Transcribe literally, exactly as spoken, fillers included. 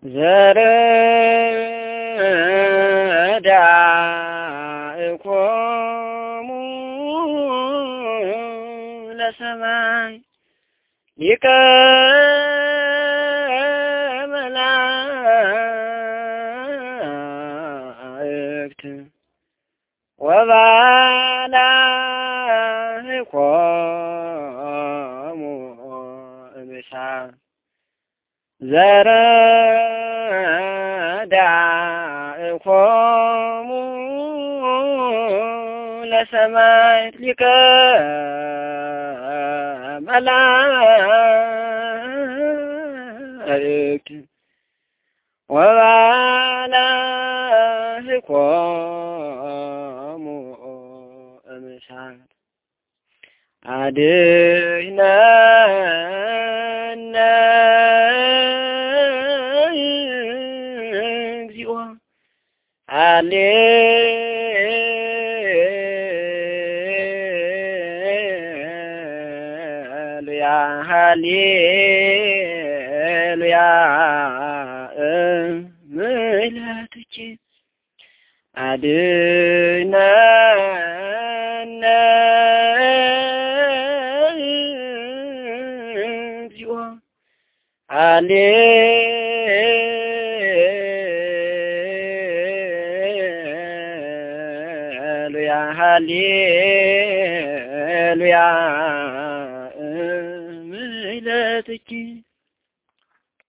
ዘረዳእኮሙ ለሰማይ ሊቀ መላእክት ወባላህኮሙ እምሳት ዘረዳእኮሙ ለሰማይ ሊቀ መላእክት ወባላህኮሙ እምሳት አድኅነነ እግዚኦ ሃሌሉያ ሃሌሉያ ምሕረትኪ አድኅነነ እግዚኦ ሃሌሉያ ሃሌሉያ ምሕረትኪ